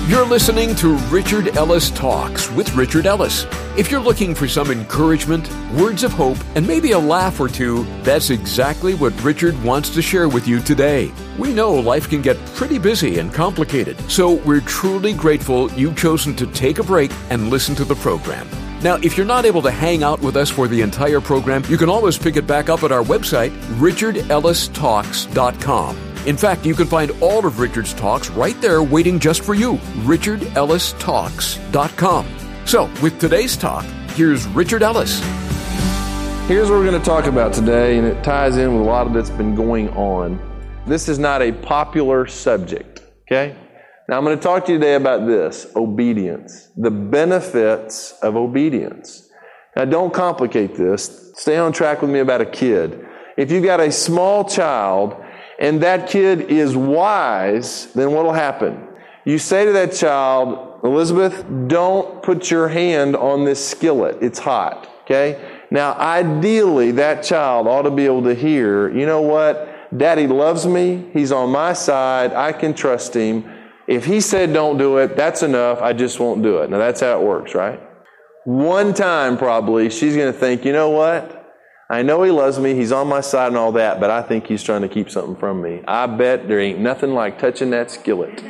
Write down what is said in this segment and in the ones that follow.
You're listening to Richard Ellis Talks with Richard Ellis. If you're looking for some encouragement, words of hope, and maybe a laugh or two, that's exactly what Richard wants to share with you today. We know life can get pretty busy and complicated, so we're truly grateful you've chosen to take a break and listen to the program. Now, if you're not able to hang out with us for the entire program, you can always pick it back up at our website, richardellistalks.com. In fact, you can find all of Richard's talks right there waiting just for you, richardellistalks.com. So, with today's talk, here's Richard Ellis. Here's what we're going to talk about today, and it ties in with a lot of that's been going on. This is not a popular subject, okay? Now, I'm going to talk to you today about this, obedience, the benefits of obedience. Now, don't complicate this. Stay on track with me about a kid. If you've got a small child and that kid is wise, then what will happen? You say to that child, Elizabeth, don't put your hand on this skillet. It's hot, okay? Now, ideally, that child ought to be able to hear, you know what? Daddy loves me. He's on my side. I can trust him. If he said don't do it, that's enough. I just won't do it. Now, that's how it works, right? One time, probably, she's going to think, you know what? I know he loves me, he's on my side and all that, but I think he's trying to keep something from me. I bet there ain't nothing like touching that skillet.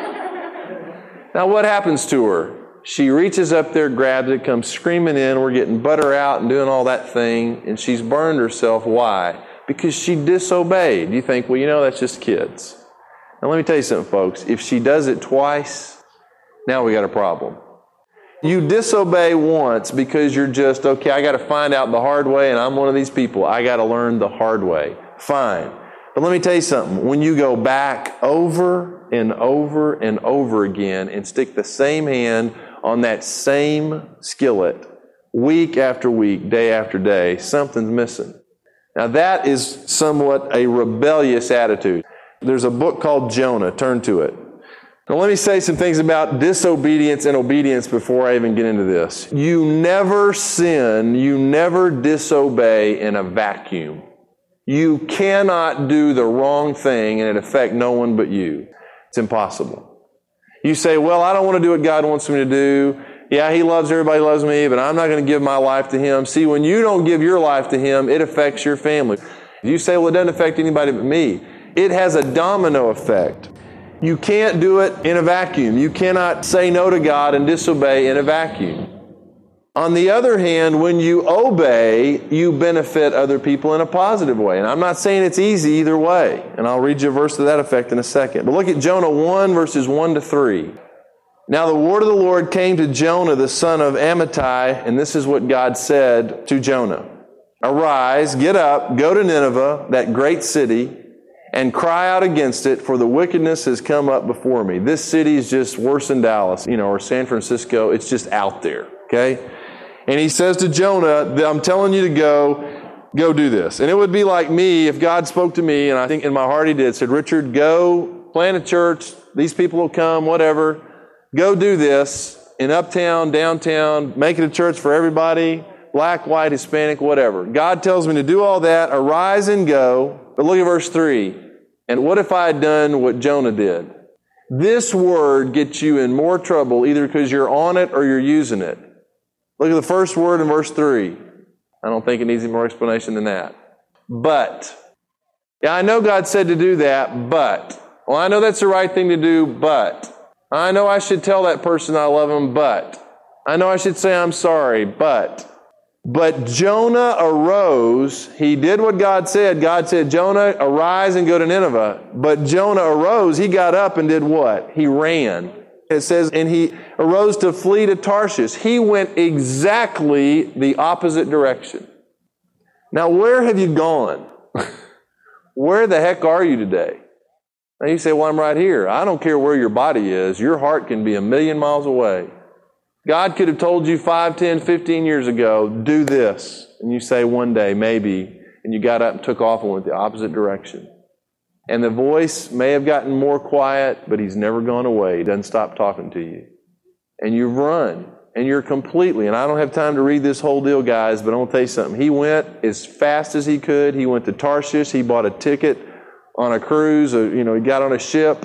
Now what happens to her? She reaches up there, grabs it, comes screaming in, we're getting butter out and doing all that thing, and she's burned herself. Why? Because she disobeyed. You think, well, you know, that's just kids. Now let me tell you something, folks. If she does it twice, now we got a problem. You disobey once because you're just, okay, I got to find out the hard way, and I'm one of these people. I got to learn the hard way. Fine. But let me tell you something. When you go back over and over and over again and stick the same hand on that same skillet week after week, day after day, something's missing. Now that is somewhat a rebellious attitude. There's a book called Jonah. Turn to it. Now let me say some things about disobedience and obedience before I even get into this. You never sin, you never disobey in a vacuum. You cannot do the wrong thing and it affect no one but you. It's impossible. You say, well, I don't want to do what God wants me to do. Yeah, He loves everybody, loves me, but I'm not going to give my life to Him. See, when you don't give your life to Him, it affects your family. You say, well, it doesn't affect anybody but me. It has a domino effect. You can't do it in a vacuum. You cannot say no to God and disobey in a vacuum. On the other hand, when you obey, you benefit other people in a positive way. And I'm not saying it's easy either way. And I'll read you a verse to that effect in a second. But look at Jonah 1, verses 1 to 3. Now the word of the Lord came to Jonah, the son of Amittai, and this is what God said to Jonah. Arise, get up, go to Nineveh, that great city, and cry out against it, for the wickedness has come up before me. This city is just worse than Dallas, or San Francisco. It's just out there, okay? And he says to Jonah, I'm telling you to go do this. And it would be like me if God spoke to me, and I think in my heart He did, said, Richard, go plant a church. These people will come, whatever. Go do this in uptown, downtown, make it a church for everybody, black, white, Hispanic, whatever. God tells me to do all that, arise and go. But look at verse 3. And what if I had done what Jonah did? This word gets you in more trouble either because you're on it or you're using it. Look at the first word in verse 3. I don't think it needs any more explanation than that. But. Yeah, I know God said to do that, but. Well, I know that's the right thing to do, but. I know I should tell that person I love him, but. I know I should say I'm sorry, but. But Jonah arose. He did what God said. God said, Jonah, arise and go to Nineveh. But Jonah arose. He got up and did what? He ran. It says, and he arose to flee to Tarshish. He went exactly the opposite direction. Now, where have you gone? Where the heck are you today? Now you say, well, I'm right here. I don't care where your body is. Your heart can be 1,000,000 miles away. God could have told you 5, 10, 15 years ago, do this. And you say one day, maybe, and you got up and took off and went the opposite direction. And the voice may have gotten more quiet, but He's never gone away. He doesn't stop talking to you. And you've run, and you're completely, and I don't have time to read this whole deal, guys, but I'm going to tell you something. He went as fast as he could. He went to Tarshish. He bought a ticket on a cruise. He got on a ship.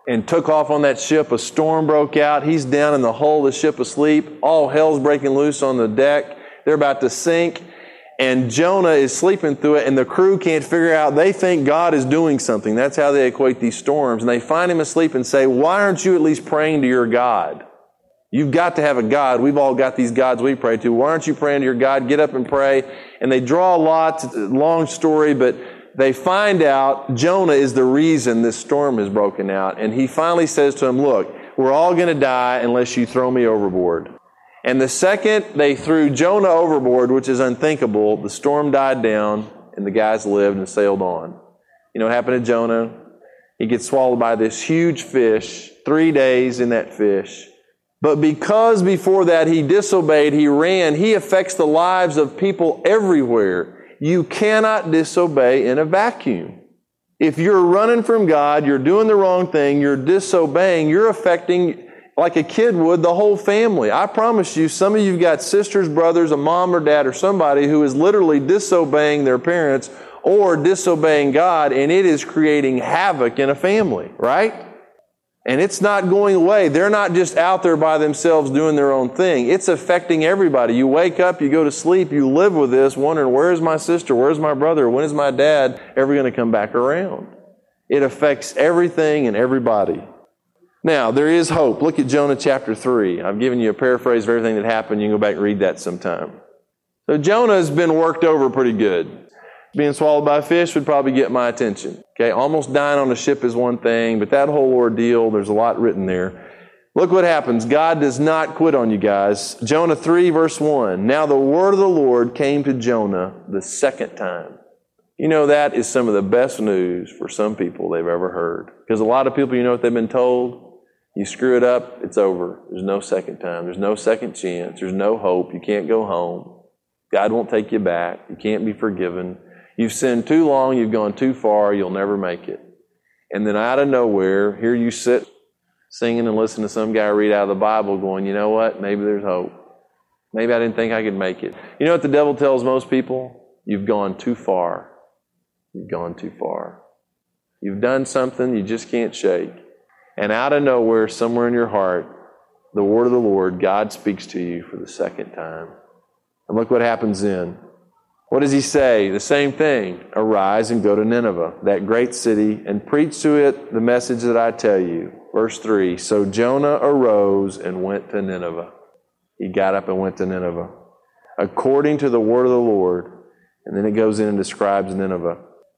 and took off on that ship. A storm broke out. He's down in the hull of the ship asleep. All hell's breaking loose on the deck. They're about to sink. And Jonah is sleeping through it, and the crew can't figure out. They think God is doing something. That's how they equate these storms. And they find him asleep and say, why aren't you at least praying to your God? You've got to have a God. We've all got these gods we pray to. Why aren't you praying to your God? Get up and pray. And they draw lots. It's a long story, but they find out Jonah is the reason this storm has broken out. And he finally says to him, look, we're all going to die unless you throw me overboard. And the second they threw Jonah overboard, which is unthinkable, the storm died down and the guys lived and sailed on. You know what happened to Jonah? He gets swallowed by this huge fish, 3 days in that fish. But because before that he disobeyed, he ran, he affects the lives of people everywhere. You cannot disobey in a vacuum. If you're running from God, you're doing the wrong thing, you're disobeying, you're affecting, like a kid would, the whole family. I promise you, some of you've got sisters, brothers, a mom or dad or somebody who is literally disobeying their parents or disobeying God, and it is creating havoc in a family, right? And it's not going away. They're not just out there by themselves doing their own thing. It's affecting everybody. You wake up, you go to sleep, you live with this, wondering, where's my sister? Where's my brother? When is my dad ever going to come back around? It affects everything and everybody. Now, there is hope. Look at Jonah chapter 3. I've given you a paraphrase of everything that happened. You can go back and read that sometime. So Jonah has been worked over pretty good. Being swallowed by a fish would probably get my attention. Okay, almost dying on a ship is one thing, but that whole ordeal, there's a lot written there. Look what happens. God does not quit on you guys. Jonah 3 verse 1. Now the word of the Lord came to Jonah the second time. You know, that is some of the best news for some people they've ever heard. Because a lot of people, you know what they've been told? You screw it up, it's over. There's no second time. There's no second chance. There's no hope. You can't go home. God won't take you back. You can't be forgiven. You've sinned too long, you've gone too far, you'll never make it. And then out of nowhere, here you sit singing and listening to some guy read out of the Bible going, you know what, maybe there's hope. Maybe I didn't think I could make it. You know what the devil tells most people? You've gone too far. You've gone too far. You've done something you just can't shake. And out of nowhere, somewhere in your heart, the word of the Lord, God speaks to you for the second time. And look what happens then. What does he say? The same thing. Arise and go to Nineveh, that great city, and preach to it the message that I tell you. Verse 3, so Jonah arose and went to Nineveh. He got up and went to Nineveh, according to the word of the Lord. And then it goes in and describes Nineveh.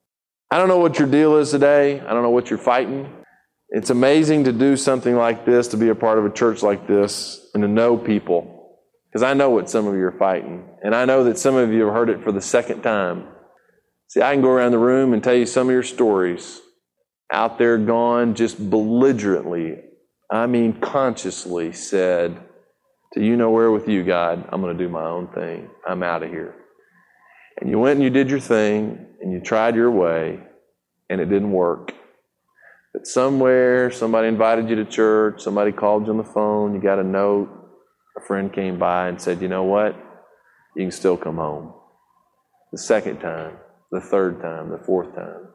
I don't know what your deal is today. I don't know what you're fighting. It's amazing to do something like this, to be a part of a church like this, and to know people. Because I know what some of you are fighting. And I know that some of you have heard it for the second time. See, I can go around the room and tell you some of your stories. Out there gone, just belligerently, consciously said, to you know where with you, God, I'm going to do my own thing. I'm out of here. And you went and you did your thing, and you tried your way, and it didn't work. But somewhere, somebody invited you to church, somebody called you on the phone, you got a note. A friend came by and said, you know what? You can still come home. The second time, the third time, the fourth time.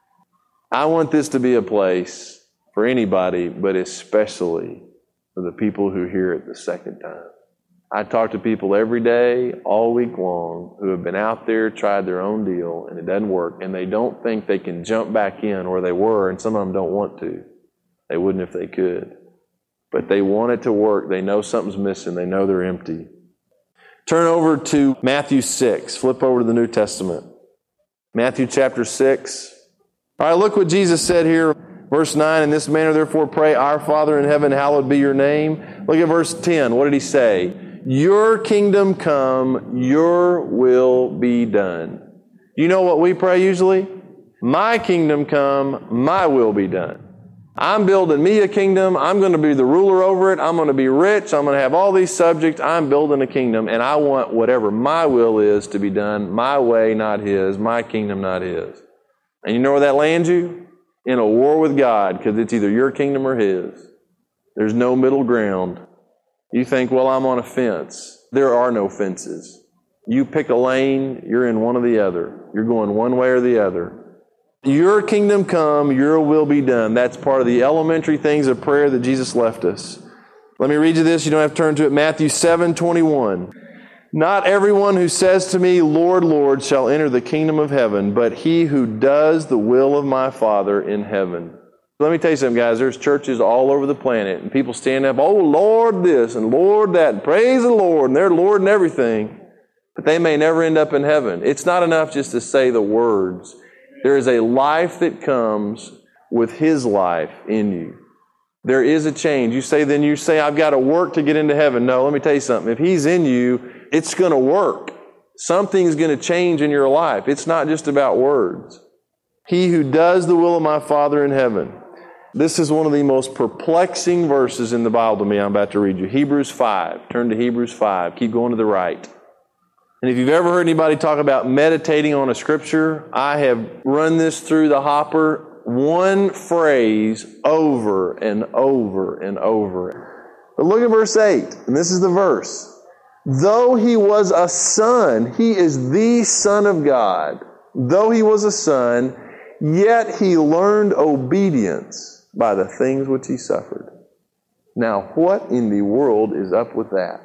I want this to be a place for anybody, but especially for the people who hear it the second time. I talk to people every day, all week long, who have been out there, tried their own deal, and it doesn't work, and they don't think they can jump back in where they were, and some of them don't want to. They wouldn't if they could. But they want it to work. They know something's missing. They know they're empty. Turn over to Matthew 6. Flip over to the New Testament. Matthew chapter 6. All right, look what Jesus said here. Verse 9, in this manner therefore pray, our Father in heaven, hallowed be your name. Look at verse 10. What did he say? Your kingdom come, your will be done. You know what we pray usually? My kingdom come, my will be done. I'm building me a kingdom. I'm going to be the ruler over it. I'm going to be rich. I'm going to have all these subjects. I'm building a kingdom, and I want whatever my will is to be done, my way, not his, my kingdom, not his. And you know where that lands you? In a war with God, because it's either your kingdom or his. There's no middle ground. You think, well, I'm on a fence. There are no fences. You pick a lane, you're in one or the other. You're going one way or the other. Your kingdom come, your will be done. That's part of the elementary things of prayer that Jesus left us. Let me read you this. You don't have to turn to it. Matthew 7:21. Not everyone who says to me, Lord, Lord, shall enter the kingdom of heaven, but he who does the will of my Father in heaven. Let me tell you something, guys. There's churches all over the planet, and people stand up, oh, Lord this and Lord that, and praise the Lord, and they're Lord and everything, but they may never end up in heaven. It's not enough just to say the words. There is a life that comes with His life in you. There is a change. You say, I've got to work to get into heaven. No, let me tell you something. If He's in you, it's going to work. Something's going to change in your life. It's not just about words. He who does the will of my Father in heaven. This is one of the most perplexing verses in the Bible to me. I'm about to read you. Hebrews 5. Turn to Hebrews 5. Keep going to the right. And if you've ever heard anybody talk about meditating on a scripture, I have run this through the hopper, one phrase over and over and over. But look at verse 8, and this is the verse. Though He was a son, He is the Son of God. Though He was a son, yet He learned obedience by the things which He suffered. Now, what in the world is up with that?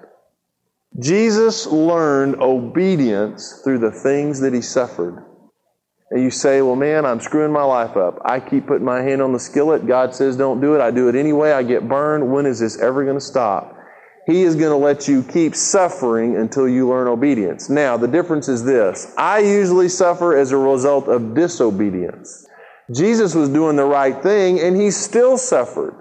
Jesus learned obedience through the things that He suffered. And you say, well, man, I'm screwing my life up. I keep putting my hand on the skillet. God says don't do it. I do it anyway. I get burned. When is this ever going to stop? He is going to let you keep suffering until you learn obedience. Now, the difference is this. I usually suffer as a result of disobedience. Jesus was doing the right thing, and He still suffered.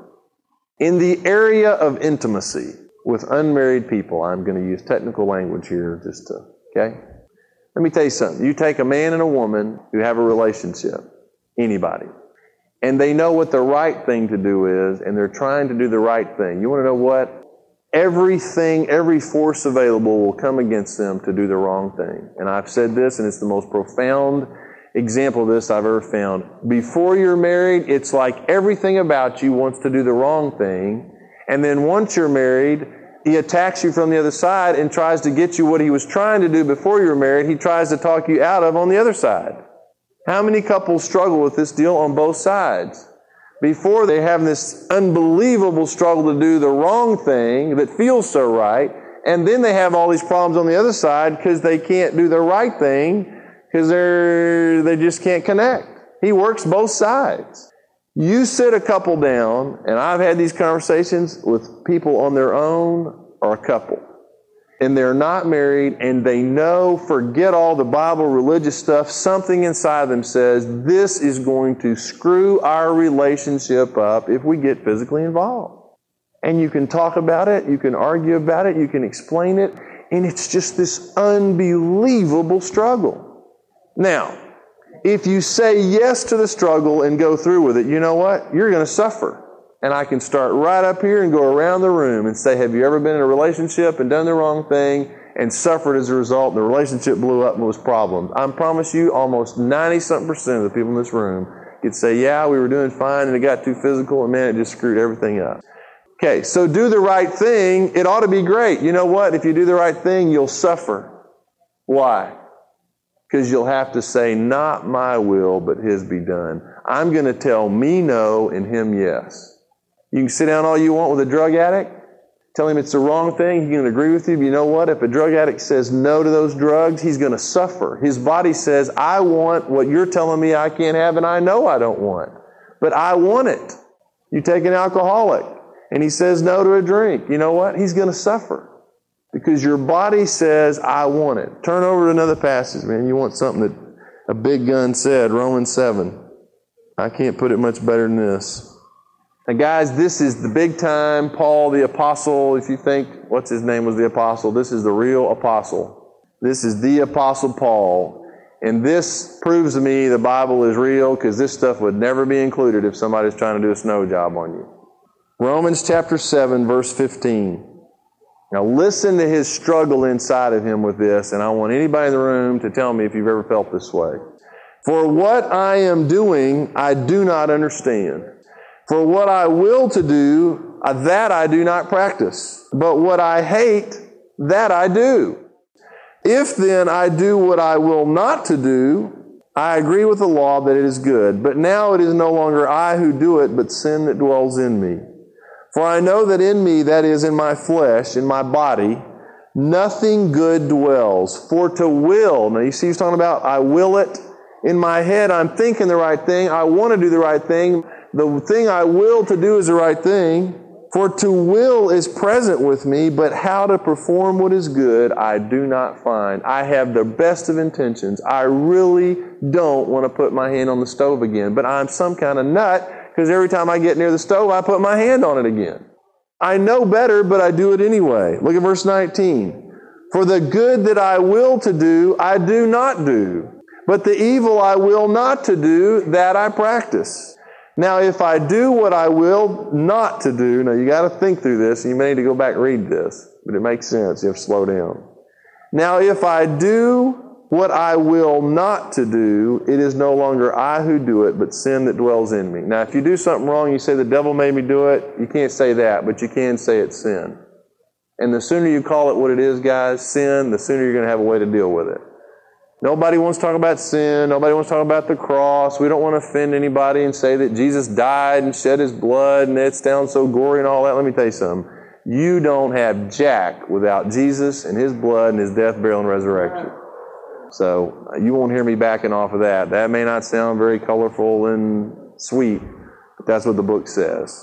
In the area of intimacy with unmarried people, I'm going to use technical language here okay? Let me tell you something. You take a man and a woman who have a relationship, anybody, and they know what the right thing to do is, and they're trying to do the right thing. You want to know what? Everything, every force available will come against them to do the wrong thing. And I've said this, and it's the most profound example of this I've ever found. Before you're married, it's like everything about you wants to do the wrong thing. And then once you're married, he attacks you from the other side and tries to get you what he was trying to do before you were married. He tries to talk you out of on the other side. How many couples struggle with this deal on both sides? Before they have this unbelievable struggle to do the wrong thing that feels so right, and then they have all these problems on the other side because they can't do the right thing because they just can't connect. He works both sides. You sit a couple down, and I've had these conversations with people on their own or a couple, and they're not married, and they know, forget all the Bible religious stuff, something inside them says, this is going to screw our relationship up if we get physically involved. And you can talk about it, you can argue about it, you can explain it, and it's just this unbelievable struggle. Now, if you say yes to the struggle and go through with it, you know what? You're going to suffer. And I can start right up here and go around the room and say, have you ever been in a relationship and done the wrong thing and suffered as a result, and the relationship blew up and was problems? I promise you, almost 90-something% of the people in this room could say, yeah, we were doing fine and it got too physical and man, it just screwed everything up. Okay, so do the right thing. It ought to be great. You know what? If you do the right thing, you'll suffer. Why? Because you'll have to say, not my will, but His be done. I'm going to tell me no and Him yes. You can sit down all you want with a drug addict, tell him it's the wrong thing, he can agree with you, but you know what? If a drug addict says no to those drugs, he's going to suffer. His body says, I want what you're telling me I can't have, and I know I don't want, but I want it. You take an alcoholic, and he says no to a drink, you know what? He's going to suffer. Because your body says, I want it. Turn over to another passage, man. You want something that a big gun said, Romans 7. I can't put it much better than this. Now, guys, this is the big time Paul the Apostle. If you think, what's his name was the Apostle? This is the real Apostle. This is the Apostle Paul. And this proves to me the Bible is real because this stuff would never be included if somebody's trying to do a snow job on you. Romans chapter 7, verse 15. Now listen to his struggle inside of him with this, and I want anybody in the room to tell me if you've ever felt this way. For what I am doing, I do not understand. For what I will to do, that I do not practice. But what I hate, that I do. If then I do what I will not to do, I agree with the law that it is good, but now it is no longer I who do it, but sin that dwells in me. For I know that in me, that is, in my flesh, in my body, nothing good dwells. For to will, now you see he's talking about I will it. In my head, I'm thinking the right thing. I want to do the right thing. The thing I will to do is the right thing. For to will is present with me, but how to perform what is good, I do not find. I have the best of intentions. I really don't want to put my hand on the stove again, but I'm some kind of nut, because every time I get near the stove, I put my hand on it again. I know better, but I do it anyway. Look at verse 19. For the good that I will to do, I do not do. But the evil I will not to do, that I practice. Now, if I do what I will not to do, now you got to think through this, and you may need to go back and read this, but it makes sense. You have to slow down. Now, if I do what I will not to do, it is no longer I who do it, but sin that dwells in me. Now, if you do something wrong, you say the devil made me do it, you can't say that, but you can say it's sin. And the sooner you call it what it is, guys, sin, the sooner you're going to have a way to deal with it. Nobody wants to talk about sin. Nobody wants to talk about the cross. We don't want to offend anybody and say that Jesus died and shed His blood and it sounds so gory and all that. Let me tell you something. You don't have jack without Jesus and His blood and His death, burial, and resurrection. So you won't hear me backing off of that. That may not sound very colorful and sweet, but that's what the book says.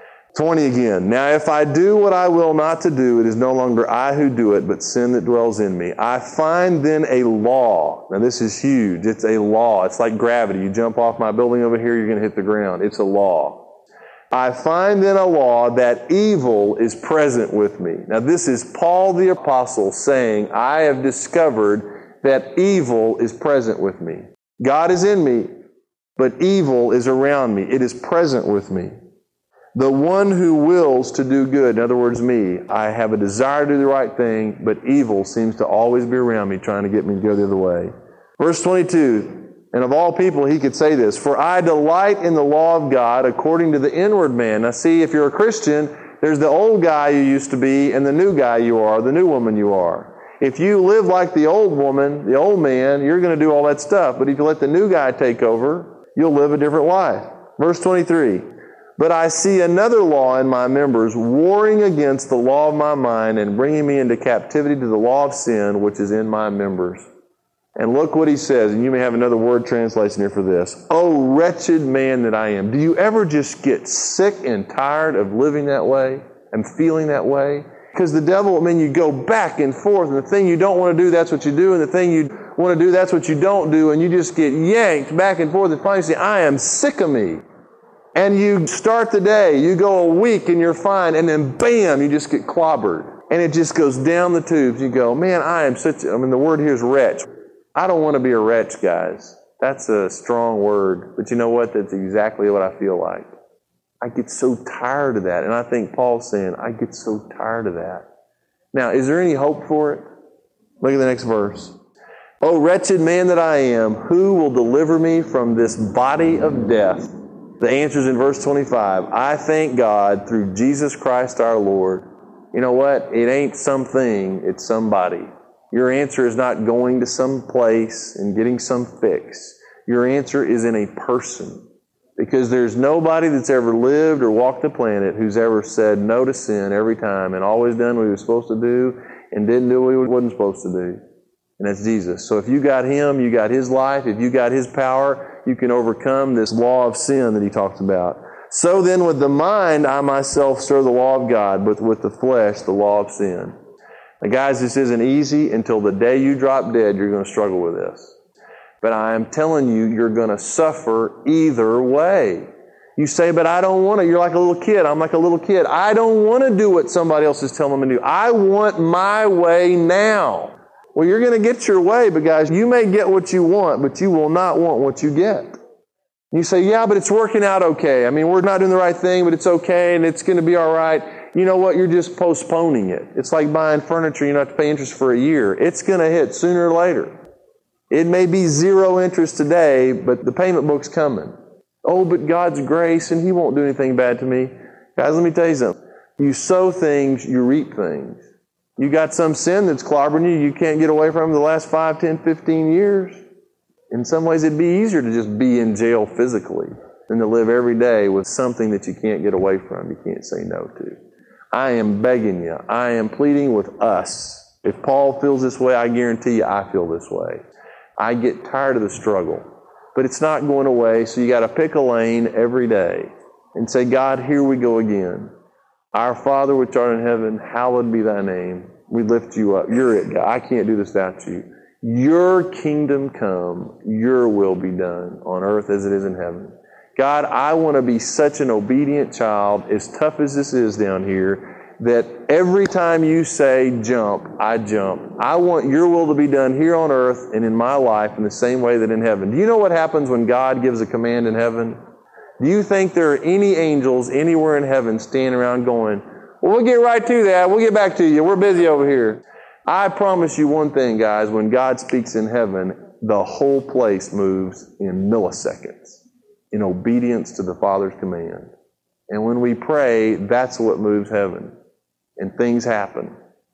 20 again. Now if I do what I will not to do, it is no longer I who do it, but sin that dwells in me. I find then a law. Now this is huge. It's a law. It's like gravity. You jump off my building over here, you're going to hit the ground. It's a law. I find then a law that evil is present with me. Now this is Paul the Apostle saying, I have discovered that evil is present with me. God is in me, but evil is around me. It is present with me. The one who wills to do good, in other words, me, I have a desire to do the right thing, but evil seems to always be around me, trying to get me to go the other way. Verse 22, and of all people he could say this, for I delight in the law of God according to the inward man. Now see, if you're a Christian, there's the old guy you used to be and the new guy you are, the new woman you are. If you live like the old woman, the old man, you're going to do all that stuff. But if you let the new guy take over, you'll live a different life. Verse 23, but I see another law in my members, warring against the law of my mind and bringing me into captivity to the law of sin, which is in my members. And look what he says, and you may have another word translation here for this. Oh, wretched man that I am. Do you ever just get sick and tired of living that way and feeling that way? Because the devil, you go back and forth, and the thing you don't want to do, that's what you do, and the thing you want to do, that's what you don't do, and you just get yanked back and forth, and finally you say, I am sick of me. And you start the day, you go a week and you're fine, and then bam, you just get clobbered. And it just goes down the tubes. You go, man, the word here is wretch. I don't want to be a wretch, guys. That's a strong word. But you know what? That's exactly what I feel like. I get so tired of that. And I think Paul's saying, I get so tired of that. Now, is there any hope for it? Look at the next verse. Oh, wretched man that I am, who will deliver me from this body of death? The answer is in verse 25. I thank God through Jesus Christ our Lord. You know what? It ain't something, it's somebody. Your answer is not going to some place and getting some fix. Your answer is in a person. Because there's nobody that's ever lived or walked the planet who's ever said no to sin every time and always done what he was supposed to do and didn't do what he wasn't supposed to do. And that's Jesus. So if you got Him, you got His life. If you got His power, you can overcome this law of sin that He talks about. So then with the mind, I myself serve the law of God, but with the flesh, the law of sin. Now guys, this isn't easy. Until the day you drop dead, you're going to struggle with this. But I am telling you, you're going to suffer either way. You say, but I don't want to. You're like a little kid. I'm like a little kid. I don't want to do what somebody else is telling me to do. I want my way now. Well, you're going to get your way, but guys, you may get what you want, but you will not want what you get. You say, yeah, but it's working out okay. We're not doing the right thing, but it's okay, and it's going to be all right. You know what? You're just postponing it. It's like buying furniture. You don't have to pay interest for a year. It's going to hit sooner or later. It may be 0 interest today, but the payment book's coming. Oh, but God's grace, and He won't do anything bad to me. Guys, let me tell you something. You sow things, you reap things. You got some sin that's clobbering you can't get away from the last 5, 10, 15 years. In some ways, it'd be easier to just be in jail physically than to live every day with something that you can't get away from, you can't say no to. I am begging you. I am pleading with us. If Paul feels this way, I guarantee you I feel this way. I get tired of the struggle, but it's not going away, so you got to pick a lane every day and say, God, here we go again. Our Father which art in heaven, hallowed be thy name. We lift you up. You're it, God. I can't do this without you. Your kingdom come, your will be done on earth as it is in heaven. God, I want to be such an obedient child, as tough as this is down here, that every time you say jump, I jump. I want your will to be done here on earth and in my life in the same way that in heaven. Do you know what happens when God gives a command in heaven? Do you think there are any angels anywhere in heaven standing around going, well, we'll get right to that. We'll get back to you. We're busy over here. I promise you one thing, guys. When God speaks in heaven, the whole place moves in milliseconds in obedience to the Father's command. And when we pray, that's what moves heaven. And things happen.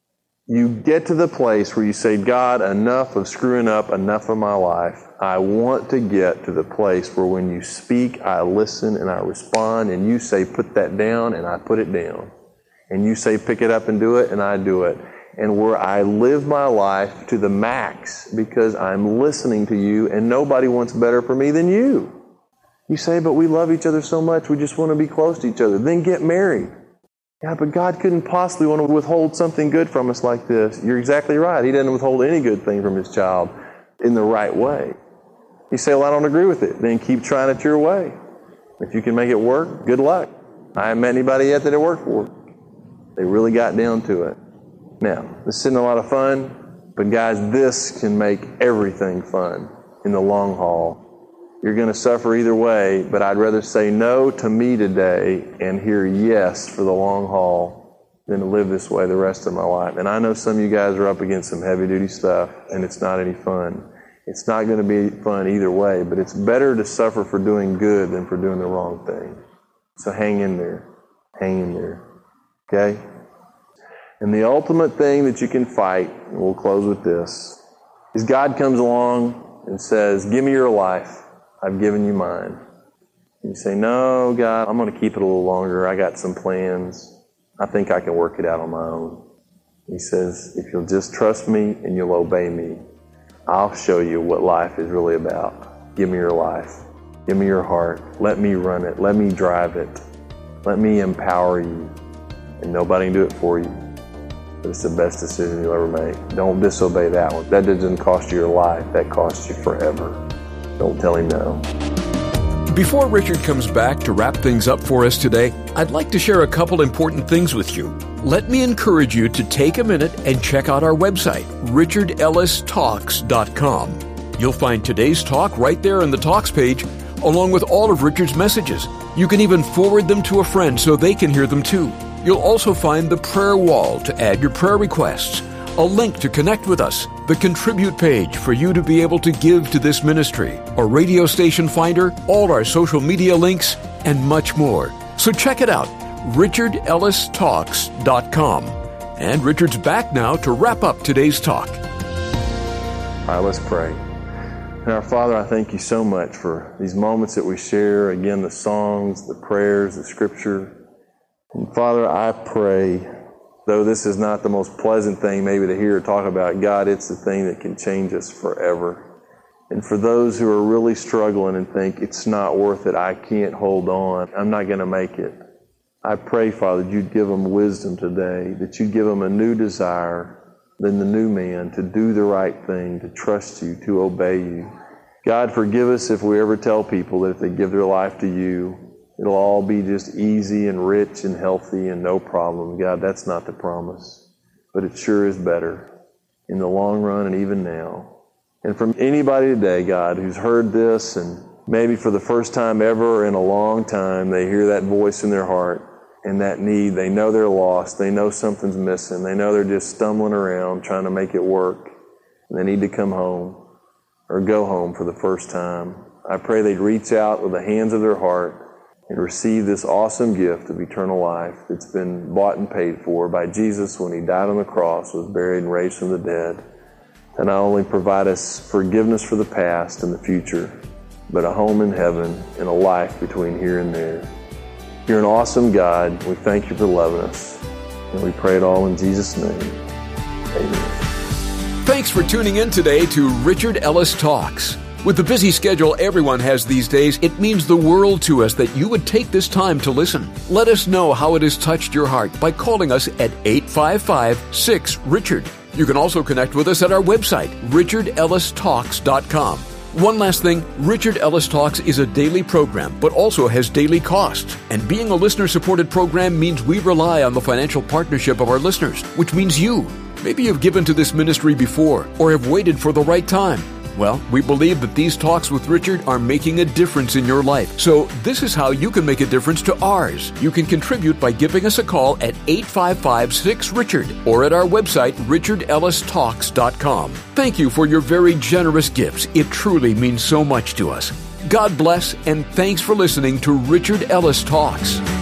You get to the place where you say, God, enough of screwing up, enough of my life. I want to get to the place where when you speak, I listen and I respond, and you say, put that down, and I put it down. And you say, pick it up and do it, and I do it. And where I live my life to the max because I'm listening to you, and nobody wants better for me than you. You say, but we love each other so much, we just want to be close to each other. Then get married. Yeah, but God couldn't possibly want to withhold something good from us like this. You're exactly right. He doesn't withhold any good thing from His child in the right way. You say, well, I don't agree with it. Then keep trying it your way. If you can make it work, good luck. I haven't met anybody yet that it worked for. They really got down to it. Now, this isn't a lot of fun, but guys, this can make everything fun in the long haul. You're going to suffer either way, but I'd rather say no to me today and hear yes for the long haul than to live this way the rest of my life. And I know some of you guys are up against some heavy-duty stuff, and it's not any fun. It's not going to be fun either way, but it's better to suffer for doing good than for doing the wrong thing. So hang in there. Hang in there. Okay? And the ultimate thing that you can fight, and we'll close with this, is God comes along and says, give me your life. I've given you mine. You say, no, God, I'm going to keep it a little longer. I got some plans. I think I can work it out on my own. He says, if you'll just trust me and you'll obey me, I'll show you what life is really about. Give me your life. Give me your heart. Let me run it. Let me drive it. Let me empower you. And nobody can do it for you. But it's the best decision you'll ever make. Don't disobey that one. That doesn't cost you your life. That costs you forever. Don't tell him no. Before Richard comes back to wrap things up for us today, I'd like to share a couple important things with you. Let me encourage you to take a minute and check out our website, richardellistalks.com. You'll find today's talk right there in the Talks page, along with all of Richard's messages. You can even forward them to a friend so they can hear them too. You'll also find the prayer wall to add your prayer requests, a link to connect with us, the Contribute page for you to be able to give to this ministry, a radio station finder, all our social media links, and much more. So check it out, richardellistalks.com. And Richard's back now to wrap up today's talk. All right, let's pray. And our Father, I thank you so much for these moments that we share. Again, the songs, the prayers, the scripture. And Father, I pray, though this is not the most pleasant thing maybe to hear or talk about, God, it's the thing that can change us forever. And for those who are really struggling and think it's not worth it, I can't hold on, I'm not going to make it, I pray, Father, that you'd give them wisdom today, that you'd give them a new desire than the new man to do the right thing, to trust you, to obey you. God, forgive us if we ever tell people that if they give their life to you, it'll all be just easy and rich and healthy and no problem. God, that's not the promise. But it sure is better in the long run and even now. And from anybody today, God, who's heard this and maybe for the first time ever in a long time, they hear that voice in their heart and that need. They know they're lost. They know something's missing. They know they're just stumbling around trying to make it work. And they need to come home or go home for the first time. I pray they'd reach out with the hands of their heart and receive this awesome gift of eternal life that's been bought and paid for by Jesus when he died on the cross, was buried and raised from the dead. to not only provide us forgiveness for the past and the future, but a home in heaven and a life between here and there. You're an awesome God. We thank you for loving us. And we pray it all in Jesus' name. Amen. Thanks for tuning in today to Richard Ellis Talks. With the busy schedule everyone has these days, it means the world to us that you would take this time to listen. Let us know how it has touched your heart by calling us at 855-6-RICHARD. You can also connect with us at our website, richardellistalks.com. One last thing, Richard Ellis Talks is a daily program, but also has daily costs. And being a listener-supported program means we rely on the financial partnership of our listeners, which means you. Maybe you've given to this ministry before, or have waited for the right time. Well, we believe that these talks with Richard are making a difference in your life. So this is how you can make a difference to ours. You can contribute by giving us a call at 855-6-RICHARD or at our website, richardellistalks.com. Thank you for your very generous gifts. It truly means so much to us. God bless, and thanks for listening to Richard Ellis Talks.